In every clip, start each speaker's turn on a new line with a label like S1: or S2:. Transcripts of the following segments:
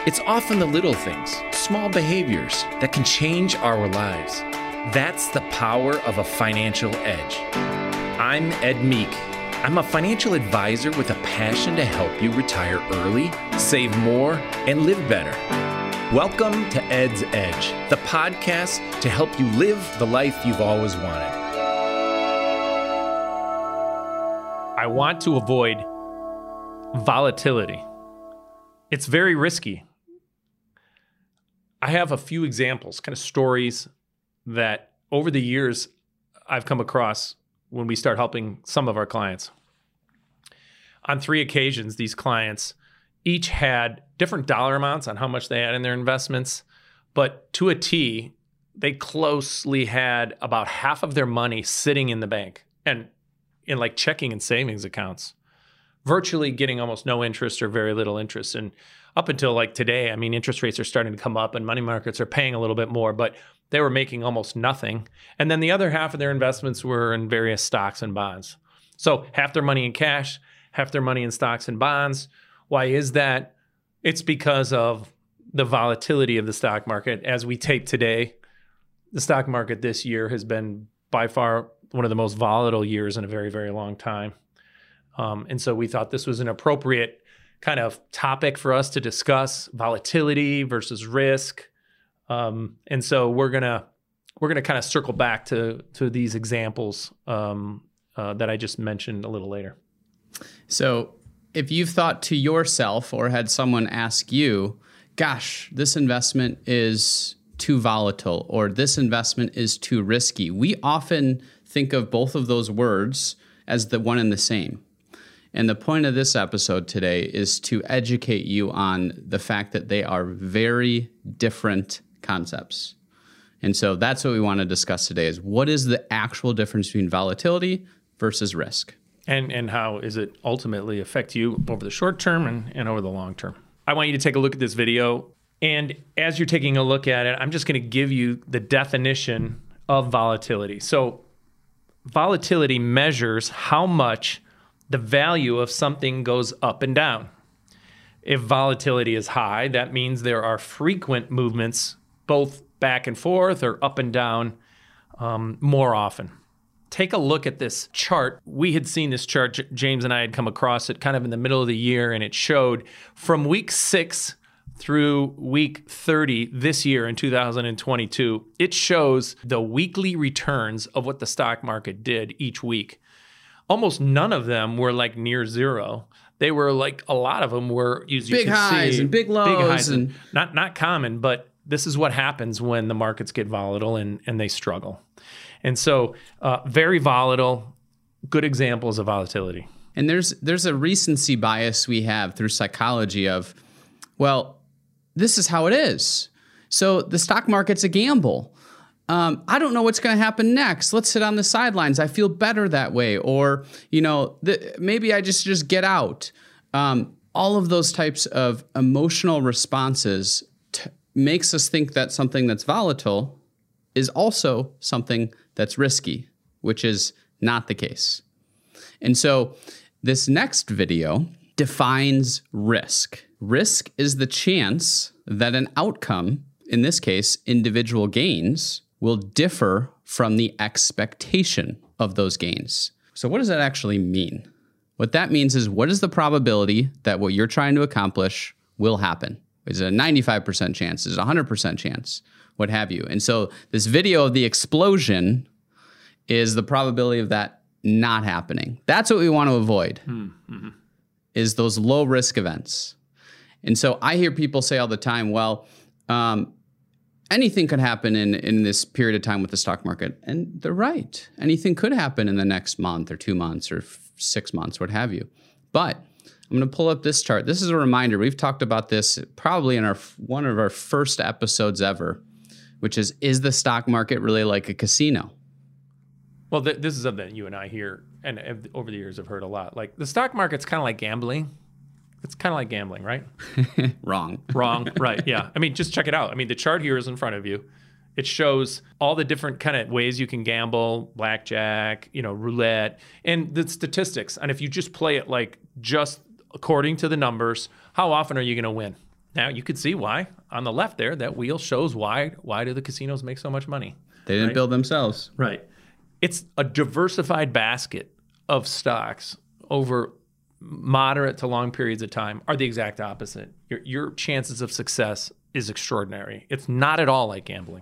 S1: It's often the little things, small behaviors that can change our lives. That's the power of a financial edge. I'm Ed Meek. I'm a financial advisor with a passion to help you retire early, save more, and live better. Welcome to Ed's Edge, the podcast to help you live the life you've always wanted.
S2: I want to avoid volatility. It's very risky. I have a few examples, kind of stories that over the years I've come across when we start helping some of our clients. On 3 occasions, these clients each had different dollar amounts on how much they had in their investments, but to a T, they closely had about half of their money sitting in the bank and in like checking and savings accounts, virtually getting almost no interest or very little interest. And up until like today, I mean, interest rates are starting to come up and money markets are paying a little bit more, but they were making almost nothing. And then the other half of their investments were in various stocks and bonds. So half their money in cash, half their money in stocks and bonds. Why is that? It's because of the volatility of the stock market. As we tape today, the stock market this year has been by far one of the most volatile years in a very, very long time. And so we thought this was an appropriate kind of topic for us to discuss, volatility versus risk. And so we're gonna kind of circle back to these examples that I just mentioned a little later.
S3: So if you've thought to yourself or had someone ask you, gosh, this investment is too volatile or this investment is too risky, we often think of both of those words as the one and the same. And the point of this episode today is to educate you on the fact that they are very different concepts. And so that's what we want to discuss today is what is the actual difference between volatility versus risk?
S2: And how does it ultimately affect you over the short term and over the long term? I want you to take a look at this video. And as you're taking a look at it, I'm just going to give you the definition of volatility. So volatility measures how much the value of something goes up and down. If volatility is high, that means there are frequent movements, both back and forth or up and down, more often. Take a look at this chart. We had seen this chart, James and I had come across it kind of in the middle of the year, and it showed from week 6 through week 30 this year in 2022, it shows the weekly returns of what the stock market did each week. Almost none of them were like near zero. They were like, a lot of them were, as you
S3: big highs and big lows. Big highs and
S2: not common, but this is what happens when the markets get volatile and they struggle. And so very volatile, good examples of volatility.
S3: And there's a recency bias we have through psychology of, well, this is how it is. So the stock market's a gamble. I don't know what's going to happen next. Let's sit on the sidelines. I feel better that way. Or, maybe I just get out. All of those types of emotional responses makes us think that something that's volatile is also something that's risky, which is not the case. And so this next video defines risk. Risk is the chance that an outcome, in this case, individual gains, will differ from the expectation of those gains. So what does that actually mean? What that means is, what is the probability that what you're trying to accomplish will happen? Is it a 95% chance? Is it a 100% chance? What have you? And so this video of the explosion is the probability of that not happening. That's what we want to avoid, is those low risk events. And so I hear people say all the time, well, anything could happen in this period of time with the stock market. And they're right. Anything could happen in the next month or 2 months or 6 months, what have you. But I'm going to pull up this chart. This is a reminder. We've talked about this probably in one of our first episodes ever, which is the stock market really like a casino?
S2: Well, this is something that you and I hear, and over the years I've heard a lot. Like, the stock market's kind of like gambling. It's kind of like gambling, right?
S3: Wrong,
S2: right, yeah. I mean, just check it out. I mean, the chart here is in front of you. It shows all the different kind of ways you can gamble, blackjack, roulette, and the statistics. And if you just play it like just according to the numbers, how often are you going to win? Now you could see why on the left there, that wheel shows why do the casinos make so much money?
S3: They didn't build themselves.
S2: Right. It's a diversified basket of stocks over moderate to long periods of time are the exact opposite. Your chances of success is extraordinary. It's not at all like gambling.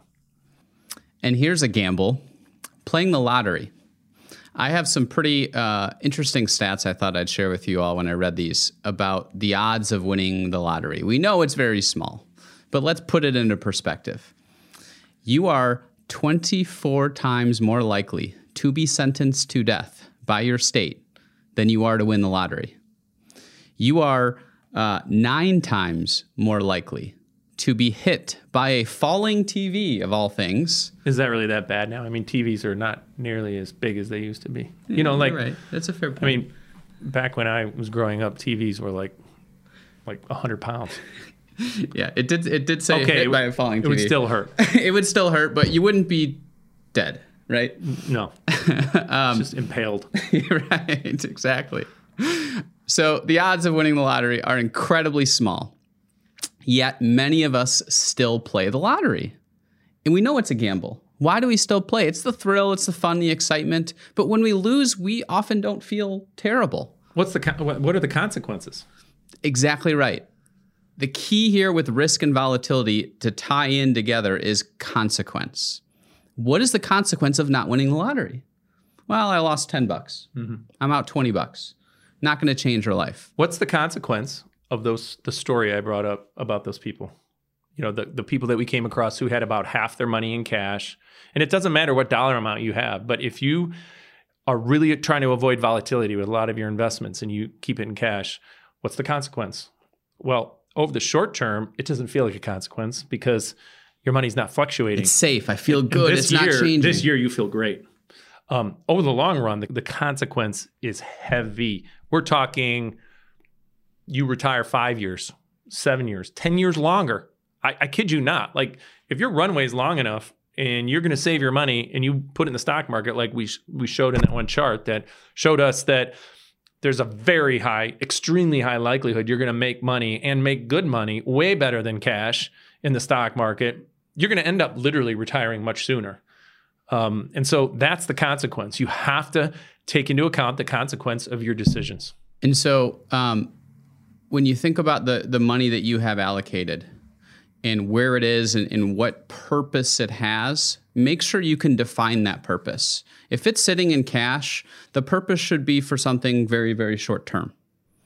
S3: And here's a gamble, playing the lottery. I have some pretty interesting stats I thought I'd share with you all when I read these about the odds of winning the lottery. We know it's very small, but let's put it into perspective. You are 24 times more likely to be sentenced to death by your state than you are to win the lottery. You are 9 times more likely to be hit by a falling TV, of all things.
S2: Is that really that bad now? I mean, TVs are not nearly as big as they used to be.
S3: You're right. That's a fair point.
S2: I mean, back when I was growing up, TVs were like 100 pounds.
S3: Yeah, it did say
S2: okay,
S3: hit by a falling TV.
S2: It would still hurt.
S3: It would still hurt, but you wouldn't be dead, right?
S2: No. It's just impaled.
S3: Right, exactly. So the odds of winning the lottery are incredibly small. Yet many of us still play the lottery. And we know it's a gamble. Why do we still play? It's the thrill, it's the fun, the excitement. But when we lose, we often don't feel terrible.
S2: What are the consequences?
S3: Exactly right. The key here with risk and volatility to tie in together is consequence. What is the consequence of not winning the lottery? Well, I lost $10. Mm-hmm. I'm out $20. Not going to change your life.
S2: What's the consequence of the story I brought up about those people? You know, the people that we came across who had about half their money in cash. And it doesn't matter what dollar amount you have, but if you are really trying to avoid volatility with a lot of your investments and you keep it in cash, what's the consequence? Well, over the short term, it doesn't feel like a consequence because your money's not fluctuating.
S3: It's safe. I feel good. It's not changing.
S2: This year, you feel great. Over the long run, the consequence is heavy. We're talking you retire 5 years, 7 years, 10 years longer. I kid you not. Like, if your runway's long enough and you're going to save your money and you put it in the stock market, like we showed in that one chart that showed us that there's a very high, extremely high likelihood you're going to make money and make good money, way better than cash in the stock market. You're going to end up literally retiring much sooner. And so that's the consequence. You have to take into account the consequence of your decisions.
S3: And so when you think about the money that you have allocated and where it is and what purpose it has, make sure you can define that purpose. If it's sitting in cash, the purpose should be for something very, very short term.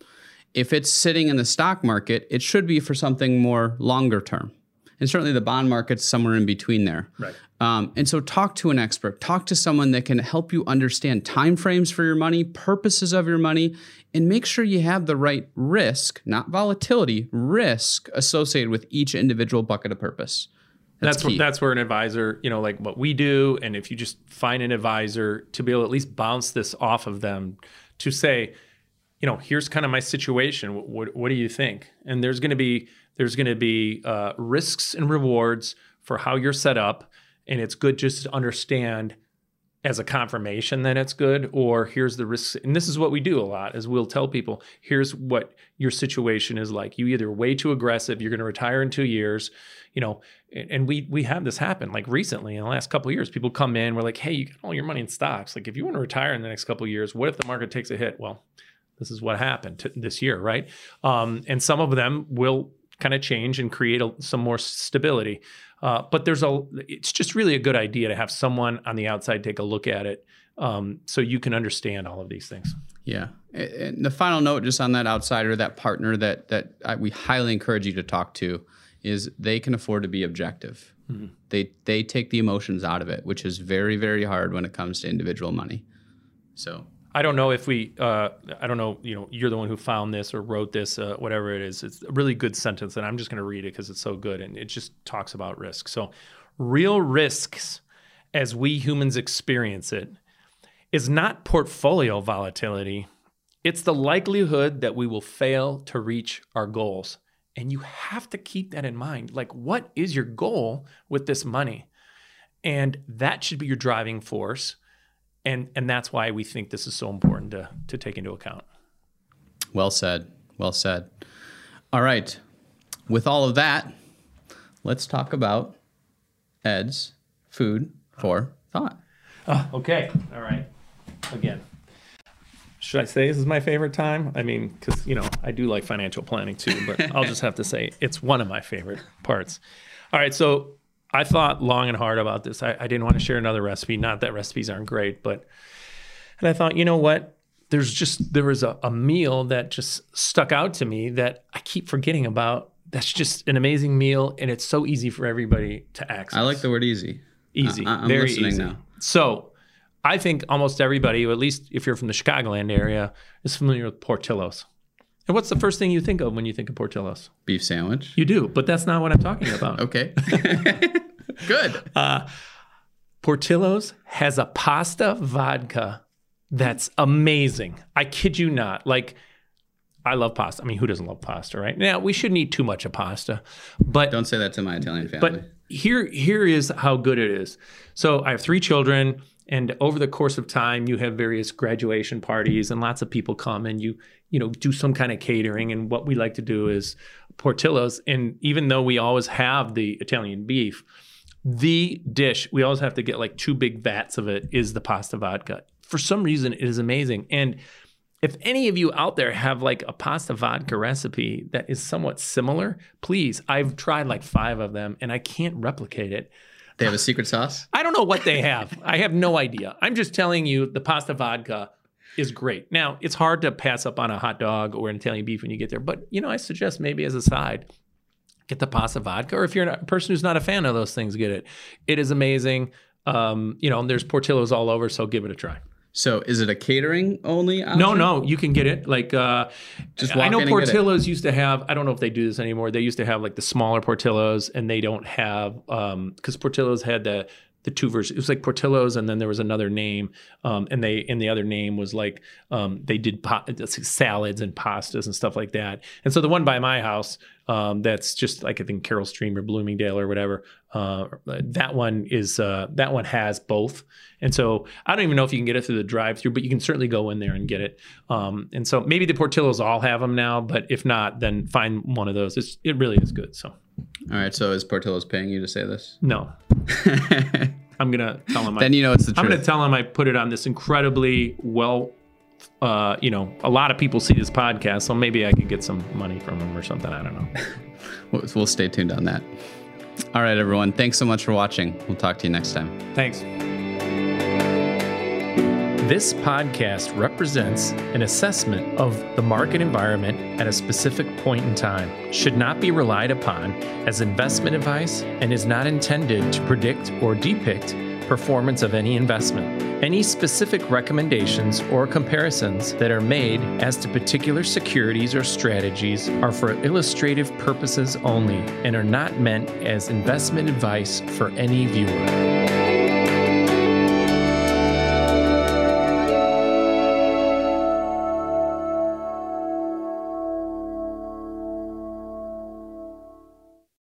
S3: If it's sitting in the stock market, it should be for something more longer term. And certainly the bond market's somewhere in between there.
S2: Right.
S3: And so talk to an expert. Talk to someone that can help you understand timeframes for your money, purposes of your money, and make sure you have the right risk, not volatility, risk associated with each individual bucket of purpose. That's
S2: where an advisor, like what we do, and if you just find an advisor to be able to at least bounce this off of them to say, here's kind of my situation. What do you think? And there's going to be risks and rewards for how you're set up. And it's good just to understand as a confirmation that it's good, or here's the risks. And this is what we do a lot, is we'll tell people, here's what your situation is like. You either way too aggressive, you're going to retire in 2 years, and we have this happen like recently in the last couple of years. People come in, we're like, hey, you got all your money in stocks. Like, if you want to retire in the next couple of years, what if the market takes a hit? Well, this is what happened this year, right? And some of them will kind of change and create some more stability. But it's just really a good idea to have someone on the outside take a look at it, so you can understand all of these things.
S3: Yeah. And the final note just on that outsider, that partner that we highly encourage you to talk to, is they can afford to be objective. Mm-hmm. They take the emotions out of it, which is very, very hard when it comes to individual money. So
S2: I don't know if I don't know, you're the one who found this or wrote this, whatever it is. It's a really good sentence, and I'm just going to read it because it's so good, and it just talks about risk. So, real risks, as we humans experience it, is not portfolio volatility. It's the likelihood that we will fail to reach our goals. And you have to keep that in mind. Like, what is your goal with this money? And that should be your driving force. And that's why we think this is so important to take into account.
S3: Well said. Well said. All right. with all of that, let's talk about Ed's food for thought.
S2: Okay. All right. Again, should I say this is my favorite time? I mean, because, I do like financial planning too, but I'll just have to say it's one of my favorite parts. All right. So I thought long and hard about this. I didn't want to share another recipe. Not that recipes aren't great, and I thought, you know what? There was a meal that just stuck out to me that I keep forgetting about. That's just an amazing meal, and it's so easy for everybody to access.
S3: I like the word easy.
S2: Easy.
S3: I'm
S2: very
S3: listening
S2: easy.
S3: now.
S2: So I think almost everybody, or at least if you're from the Chicagoland area, is familiar with Portillo's. And what's the first thing you think of when you think of Portillo's?
S3: Beef sandwich.
S2: You do, but that's not what I'm talking about.
S3: Okay. Good.
S2: Portillo's has a pasta vodka that's amazing. I kid you not. Like, I love pasta. I mean, who doesn't love pasta, right? Now, we shouldn't eat too much of pasta, but
S3: Don't say that to my Italian family.
S2: But here is how good it is. So I have 3 children, and over the course of time, you have various graduation parties, and lots of people come, and you do some kind of catering. And what we like to do is Portillo's. And even though we always have the Italian beef, the dish we always have to get like 2 big vats of it is the pasta vodka. For some reason, it is amazing. And if any of you out there have like a pasta vodka recipe that is somewhat similar, please. I've tried like 5 of them and I can't replicate it.
S3: They have a secret sauce?
S2: I don't know what they have. I have no idea. I'm just telling you the pasta vodka is great. Now, it's hard to pass up on a hot dog or an Italian beef when you get there. But, I suggest maybe as a side, get the pasta vodka. Or if you're a person who's not a fan of those things, get it. It is amazing. There's Portillo's all over, so give it a try.
S3: So is it a catering only option?
S2: No, you can get it. Like,
S3: just walk
S2: I know
S3: in and
S2: Portillo's used to have, I don't know if they do this anymore. They used to have like the smaller Portillo's, and they don't have, because Portillo's had the 2 versions. It was like Portillo's, and then there was another name, and the other name was like they did salads and pastas and stuff like that. And so the one by my house, that's just like I think Carroll Stream or Bloomingdale or whatever. That one has both. And so I don't even know if you can get it through the drive-through, but you can certainly go in there and get it. And so maybe the Portillo's all have them now, but if not, then find one of those. It really is good. So.
S3: All right. So is Portillo's paying you to say this?
S2: No. I'm going to tell him.
S3: Then it's the truth.
S2: I'm going to tell him I put it on this incredibly well, a lot of people see this podcast, so maybe I could get some money from him or something. I don't know.
S3: We'll stay tuned on that. All right, everyone. Thanks so much for watching. We'll talk to you next time.
S2: Thanks. This podcast represents an assessment of the market environment at a specific point in time, should not be relied upon as investment advice, and is not intended to predict or depict performance of any investment. Any specific recommendations or comparisons that are made as to particular securities or strategies are for illustrative purposes only and are not meant as investment advice for any viewer.